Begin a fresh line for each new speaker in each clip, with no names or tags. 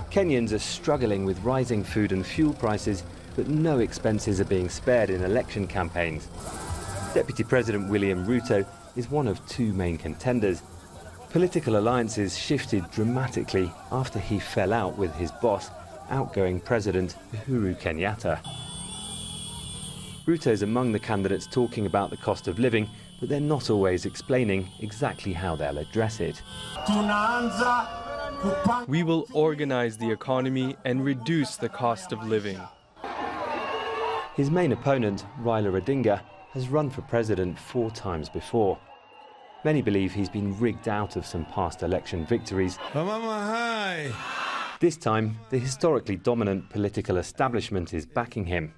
Kenyans are struggling with rising food and fuel prices, but no expenses are being spared in election campaigns. Deputy President William Ruto is one of two main contenders. Political alliances shifted dramatically after he fell out with his boss, outgoing President Uhuru Kenyatta. Ruto's among the candidates talking about the cost of living, but they're not always explaining exactly how they'll address it.
We will organize the economy and reduce the cost of living.
His main opponent, Raila Odinga, has run for president 4 times before. Many believe he's been rigged out of some past election victories. This time, the historically dominant political establishment is backing him.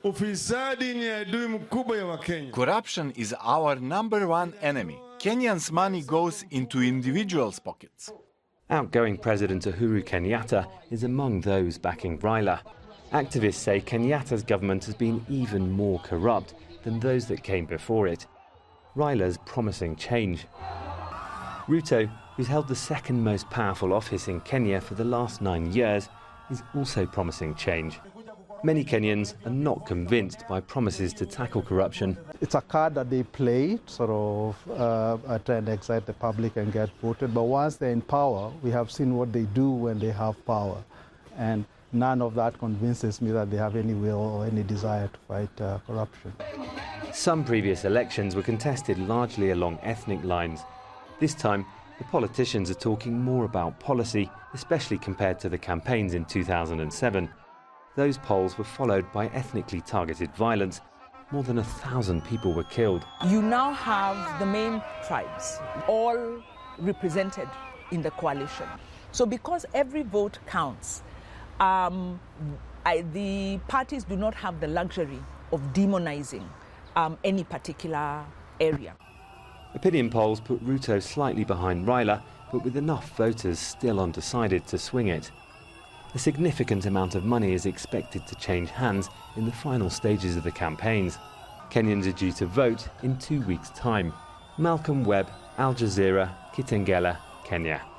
Corruption is our #1 enemy. Kenyans' money goes into individuals' pockets.
Outgoing President Uhuru Kenyatta is among those backing Raila. Activists say Kenyatta's government has been even more corrupt than those that came before it. Raila's promising change. Ruto, who's held the second most powerful office in Kenya for the last 9 years, is also promising change. Many Kenyans are not convinced by promises to tackle corruption.
It's a card that they play, sort of try and excite the public and get voted. But once they're in power, we have seen what they do when they have power. And none of that convinces me that they have any will or any desire to fight corruption.
Some previous elections were contested largely along ethnic lines. This time, the politicians are talking more about policy, especially compared to the campaigns in 2007. Those polls were followed by ethnically targeted violence. More than 1,000 people were killed.
You now have the main tribes all represented in the coalition. So because every vote counts, the parties do not have the luxury of demonizing any particular area.
Opinion polls put Ruto slightly behind Raila, but with enough voters still undecided to swing it. A significant amount of money is expected to change hands in the final stages of the campaigns. Kenyans are due to vote in 2 weeks' time. Malcolm Webb, Al Jazeera, Kitengela, Kenya.